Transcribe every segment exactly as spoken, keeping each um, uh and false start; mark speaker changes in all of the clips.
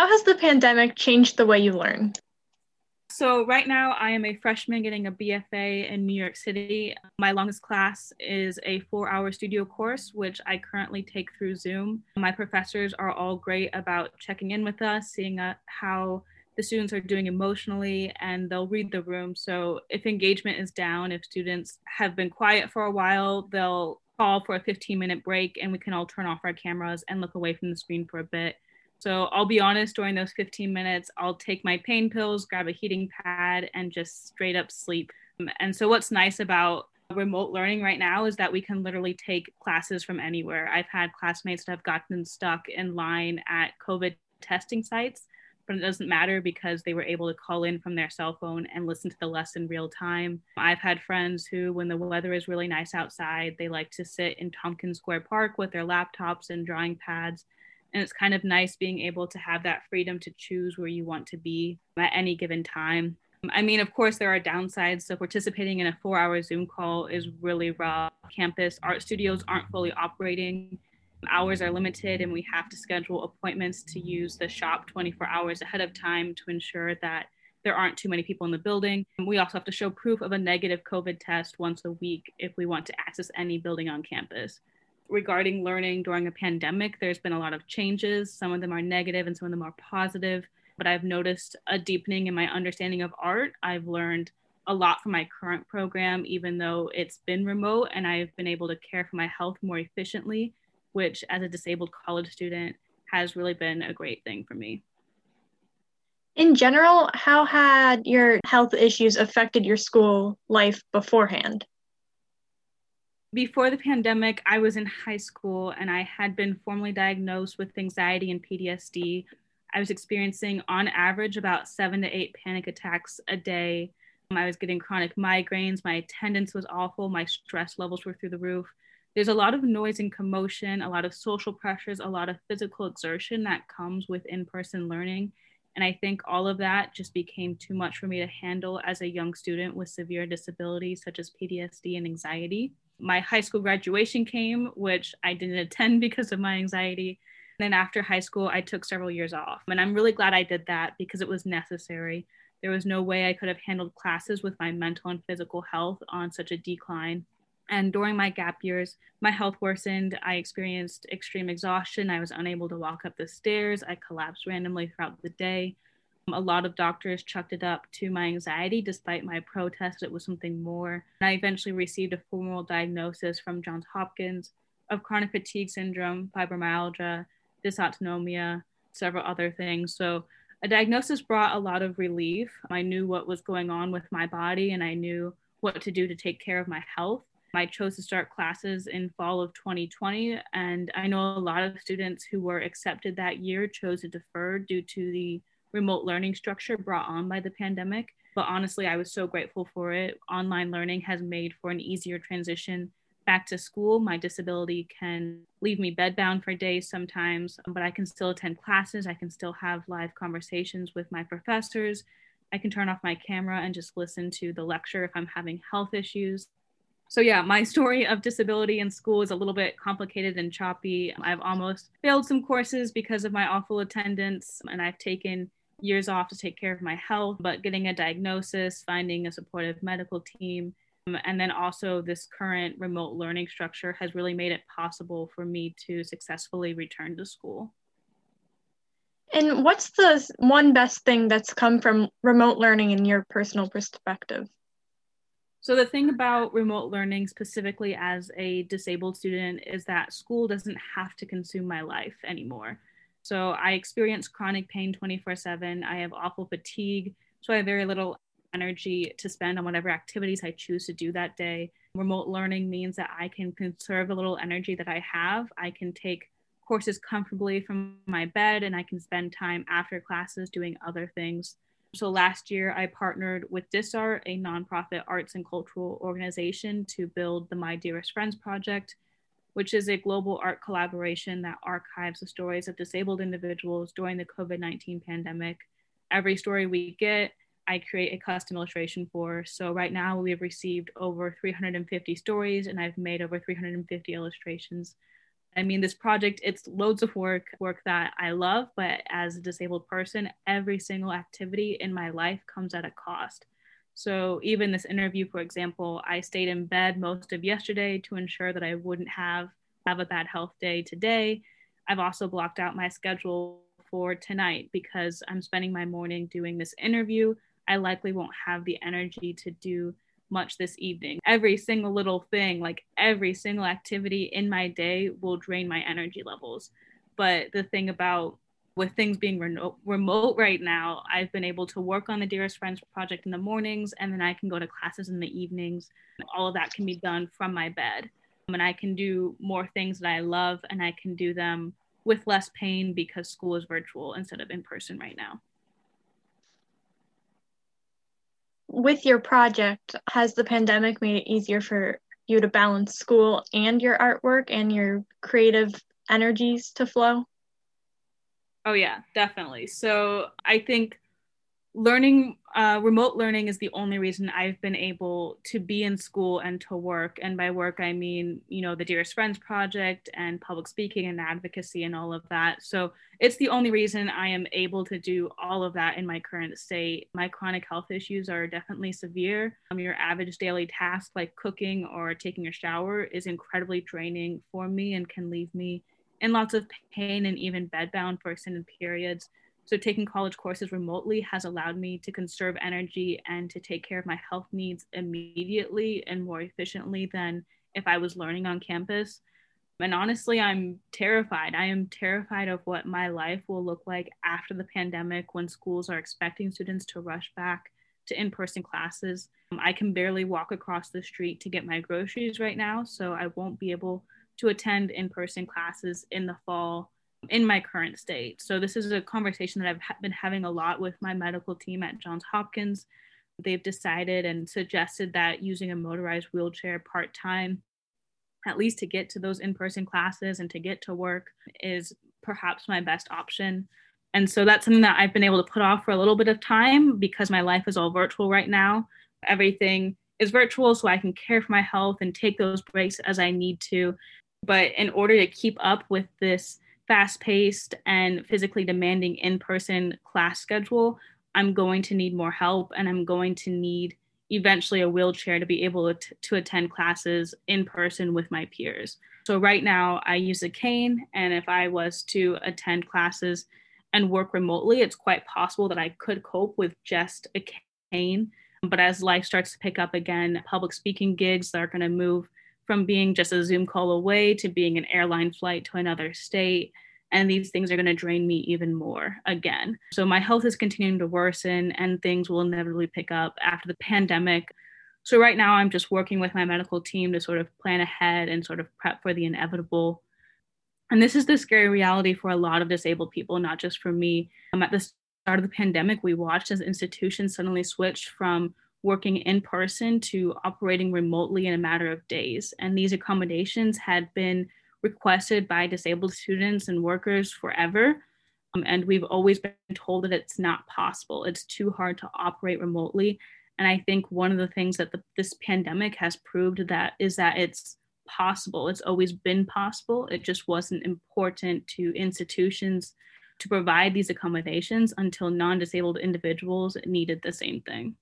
Speaker 1: How has the pandemic changed the way you learn?
Speaker 2: So right now I am a freshman getting a B F A in New York City. My longest class is a four hour studio course, which I currently take through Zoom. My professors are all great about checking in with us, seeing uh, how the students are doing emotionally, and they'll read the room. So if engagement is down, if students have been quiet for a while, they'll call for a fifteen minute break and we can all turn off our cameras and look away from the screen for a bit. So I'll be honest, during those fifteen minutes, I'll take my pain pills, grab a heating pad, and just straight up sleep. And so what's nice about remote learning right now is that we can literally take classes from anywhere. I've had classmates that have gotten stuck in line at COVID testing sites, but it doesn't matter because they were able to call in from their cell phone and listen to the lesson real time. I've had friends who, when the weather is really nice outside, they like to sit in Tompkins Square Park with their laptops and drawing pads. And it's kind of nice being able to have that freedom to choose where you want to be at any given time. I mean, of course, there are downsides. So participating in a four hour Zoom call is really rough. Campus art studios aren't fully operating. Hours are limited, and we have to schedule appointments to use the shop twenty-four hours ahead of time to ensure that there aren't too many people in the building. We also have to show proof of a negative COVID test once a week if we want to access any building on campus. Regarding learning during a pandemic, there's been a lot of changes. Some of them are negative and some of them are positive, but I've noticed a deepening in my understanding of art. I've learned a lot from my current program, even though it's been remote, and I've been able to care for my health more efficiently, which as a disabled college student has really been a great thing for me.
Speaker 1: In general, how had your health issues affected your school life beforehand?
Speaker 2: Before the pandemic, I was in high school and I had been formally diagnosed with anxiety and P T S D. I was experiencing, on average, about seven to eight panic attacks a day. I was getting chronic migraines. My attendance was awful. My stress levels were through the roof. There's a lot of noise and commotion, a lot of social pressures, a lot of physical exertion that comes with in-person learning. And I think all of that just became too much for me to handle as a young student with severe disabilities such as P T S D and anxiety. My high school graduation came, which I didn't attend because of my anxiety. And then after high school, I took several years off. And I'm really glad I did that because it was necessary. There was no way I could have handled classes with my mental and physical health on such a decline. And during my gap years, my health worsened. I experienced extreme exhaustion. I was unable to walk up the stairs. I collapsed randomly throughout the day. A lot of doctors chucked it up to my anxiety, despite my protest, it was something more. And I eventually received a formal diagnosis from Johns Hopkins of chronic fatigue syndrome, fibromyalgia, dysautonomia, several other things. So a diagnosis brought a lot of relief. I knew what was going on with my body and I knew what to do to take care of my health. I chose to start classes in fall of twenty twenty, and I know a lot of students who were accepted that year chose to defer due to the remote learning structure brought on by the pandemic. But honestly, I was so grateful for it. Online learning has made for an easier transition back to school. My disability can leave me bedbound for days sometimes, but I can still attend classes. I can still have live conversations with my professors. I can turn off my camera and just listen to the lecture if I'm having health issues. So yeah, my story of disability in school is a little bit complicated and choppy. I've almost failed some courses because of my awful attendance, and I've taken years off to take care of my health, but getting a diagnosis, finding a supportive medical team, um, and then also this current remote learning structure has really made it possible for me to successfully return to school.
Speaker 1: And what's the one best thing that's come from remote learning in your personal perspective?
Speaker 2: So the thing about remote learning specifically as a disabled student is that school doesn't have to consume my life anymore. So I experience chronic pain twenty-four seven. I have awful fatigue. So I have very little energy to spend on whatever activities I choose to do that day. Remote learning means that I can conserve the little energy that I have. I can take courses comfortably from my bed and I can spend time after classes doing other things. So last year I partnered with DisArt, a nonprofit arts and cultural organization, to build the My Dearest Friends project, which is a global art collaboration that archives the stories of disabled individuals during the COVID nineteen pandemic. Every story we get, I create a custom illustration for. So right now we have received over three hundred fifty stories and I've made over three hundred fifty illustrations. I mean, this project, it's loads of work, work that I love, but as a disabled person, every single activity in my life comes at a cost. So even this interview, for example, I stayed in bed most of yesterday to ensure that I wouldn't have, have a bad health day today. I've also blocked out my schedule for tonight because I'm spending my morning doing this interview. I likely won't have the energy to do much this evening. Every single little thing, like every single activity in my day will drain my energy levels. But the thing about with things being re- remote right now, I've been able to work on the Dearest Friends project in the mornings, and then I can go to classes in the evenings. All of that can be done from my bed. And I can do more things that I love, and I can do them with less pain because school is virtual instead of in person right now.
Speaker 1: With your project, has the pandemic made it easier for you to balance school and your artwork and your creative energies to flow?
Speaker 2: Oh yeah, definitely. So I think learning, uh, remote learning is the only reason I've been able to be in school and to work. And by work, I mean, you know, the Dearest Friends project and public speaking and advocacy and all of that. So it's the only reason I am able to do all of that in my current state. My chronic health issues are definitely severe. Um, your average daily task like cooking or taking a shower is incredibly draining for me and can leave me in lots of pain and even bedbound for extended periods. So taking college courses remotely has allowed me to conserve energy and to take care of my health needs immediately and more efficiently than if I was learning on campus. And honestly, I'm terrified. I am terrified of what my life will look like after the pandemic when schools are expecting students to rush back to in-person classes. I can barely walk across the street to get my groceries right now, so I won't be able to attend in-person classes in the fall in my current state. So this is a conversation that I've ha- been having a lot with my medical team at Johns Hopkins. They've decided and suggested that using a motorized wheelchair part-time, at least to get to those in-person classes and to get to work, is perhaps my best option. And so that's something that I've been able to put off for a little bit of time because my life is all virtual right now. Everything is virtual, so I can care for my health and take those breaks as I need to. But in order to keep up with this fast-paced and physically demanding in-person class schedule, I'm going to need more help, and I'm going to need eventually a wheelchair to be able to, to attend classes in person with my peers. So right now I use a cane, and if I was to attend classes and work remotely, it's quite possible that I could cope with just a cane. But as life starts to pick up again, public speaking gigs are going to move from being just a Zoom call away to being an airline flight to another state. And these things are going to drain me even more again. So my health is continuing to worsen and things will inevitably pick up after the pandemic. So right now I'm just working with my medical team to sort of plan ahead and sort of prep for the inevitable. And this is the scary reality for a lot of disabled people, not just for me. Um, at the start of the pandemic, we watched as institutions suddenly switched from working in person to operating remotely in a matter of days. And these accommodations had been requested by disabled students and workers forever. Um, and we've always been told that it's not possible. It's too hard to operate remotely. And I think one of the things that the, this pandemic has proved that is that it's possible. It's always been possible. It just wasn't important to institutions to provide these accommodations until non-disabled individuals needed the same thing.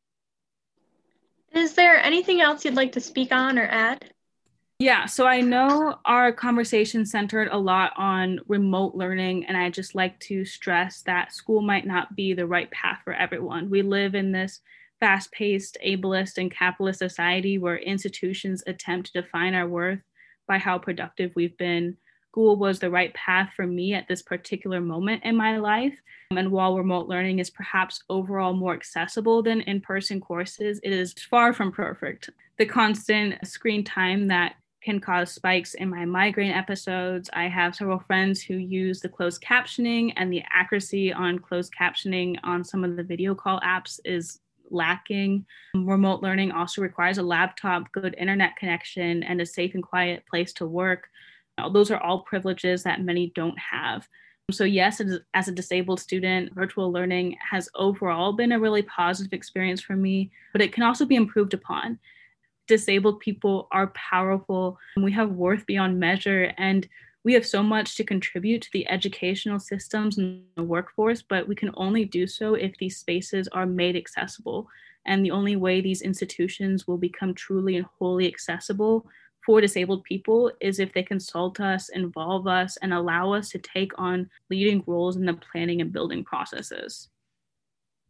Speaker 1: Is there anything else you'd like to speak on or add?
Speaker 2: Yeah, so I know our conversation centered a lot on remote learning, and I just like to stress that school might not be the right path for everyone. We live in this fast-paced, ableist, and capitalist society where institutions attempt to define our worth by how productive we've been. School was the right path for me at this particular moment in my life. And while remote learning is perhaps overall more accessible than in-person courses, it is far from perfect. The constant screen time that can cause spikes in my migraine episodes. I have several friends who use the closed captioning, and the accuracy on closed captioning on some of the video call apps is lacking. Remote learning also requires a laptop, good internet connection, and a safe and quiet place to work. Those are all privileges that many don't have. So yes, as a disabled student, virtual learning has overall been a really positive experience for me, but it can also be improved upon. disabled people are powerful. We have worth beyond measure, and we have so much to contribute to the educational systems and the workforce, but we can only do so if these spaces are made accessible. And the only way these institutions will become truly and wholly accessible for disabled people is if they consult us, involve us, and allow us to take on leading roles in the planning and building processes.